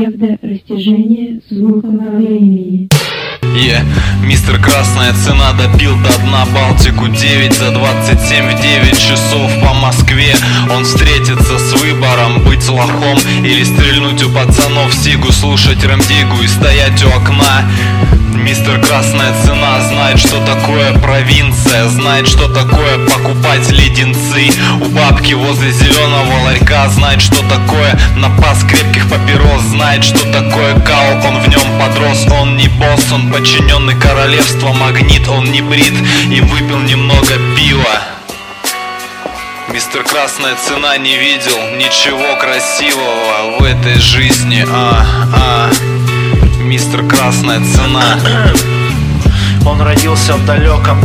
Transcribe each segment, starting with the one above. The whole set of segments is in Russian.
псевдорастяжение звуком во времени. Мистер Красная Цена допил до дна Балтику 9 за 27 в 9 часов по Москве. Он встретится с выбором: быть лохом или стрельнуть у пацанов сигу, слушать Рэмдигу и стоять у окна. Мистер Красная Цена знает, что такое провинция, знает, что такое покупать леденцы у бабки возле зеленого ларька, знает, что такое напас крепких папирос, знает, что такое кал, он в нем подрос. Он не босс, он подчиненный королевства Магнит, он не брит и выпил немного пива. Мистер Красная Цена не видел ничего красивого в этой жизни. Мистер Красная Цена. Он родился в далеком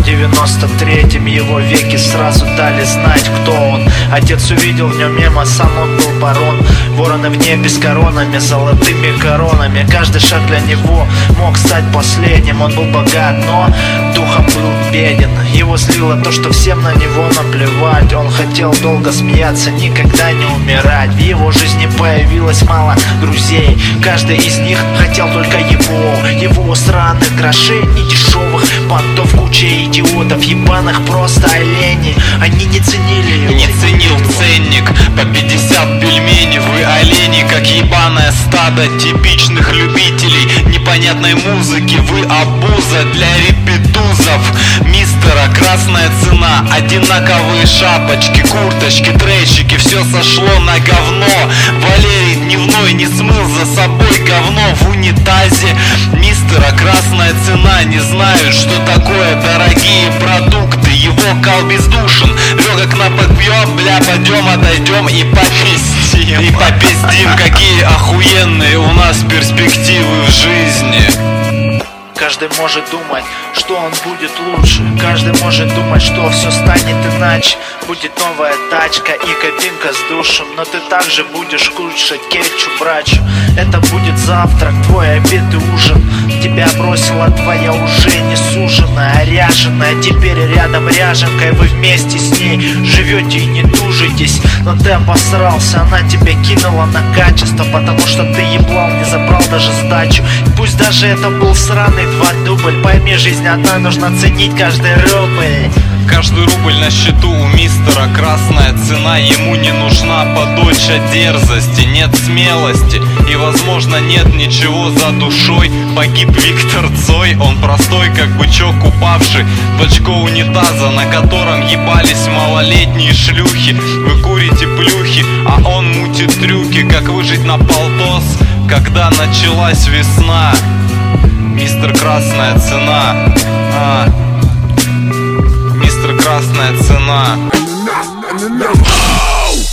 93-м, его веки сразу дали знать, кто он. Отец увидел в нем мема, сам он был барон. Вороны в небе с коронами, золотыми коронами. Каждый шаг для него мог стать последним. Он был богат, но духом был беден. Его злило то, что всем на него наплевать. Он хотел долго смеяться, никогда не умирать. В его жизни появилось мало друзей, каждый из них хотел только его сраных грошей и дешевых понтов. Куча идиотов, ебаных просто олени. Они не ценили его. Не ценил ценник по 50 пельменей. Вы олени, как ебаное стадо типичных любителей непонятной музыки. Вы обуза для репетузов. Мистера Красная Цена. Одинаковые шапочки, курточки, тречики, все сошло на говно. Валерий Дневной не смыл за собой говно в унитазе. Мистера Красная Цена не знают, что такое дорогие продукты. Его кал бездушен. Легок на подъем, бля, пойдем, отойдем и попиздим. И попиздим, какие охуенные у нас перспективы в жизни. Каждый может думать, что он будет лучше. Каждый может думать, что все станет иначе. Будет новая тачка и кабинка с душем, но ты также будешь кушать кетчуп брачу. Это будет завтрак, твой обед и ужин. Тебя бросила твоя уже не суженая, ряженая. Теперь рядом ряженкой, вы вместе с ней живете и не тужитесь. Но ты обосрался, она тебя кинула на качество, потому что ты еблал, не забрал даже сдачу. И пусть даже это был сраный 2 дубль, пойми, жизнь одна, нужно ценить каждый рубль. Каждый рубль на счету у мистера Красная Цена. Ему не нужна подольча дерзости, нет смелости и, возможно, нет ничего за душой. Погиб Виктор Цой, он простой, как бычок, упавший в очко унитаза, на котором ебались малолетние шлюхи. Вы курите плюхи, а он мутит трюки, как выжить на полтос, когда началась весна. Мистер Красная Цена. Мистер Красная Цена.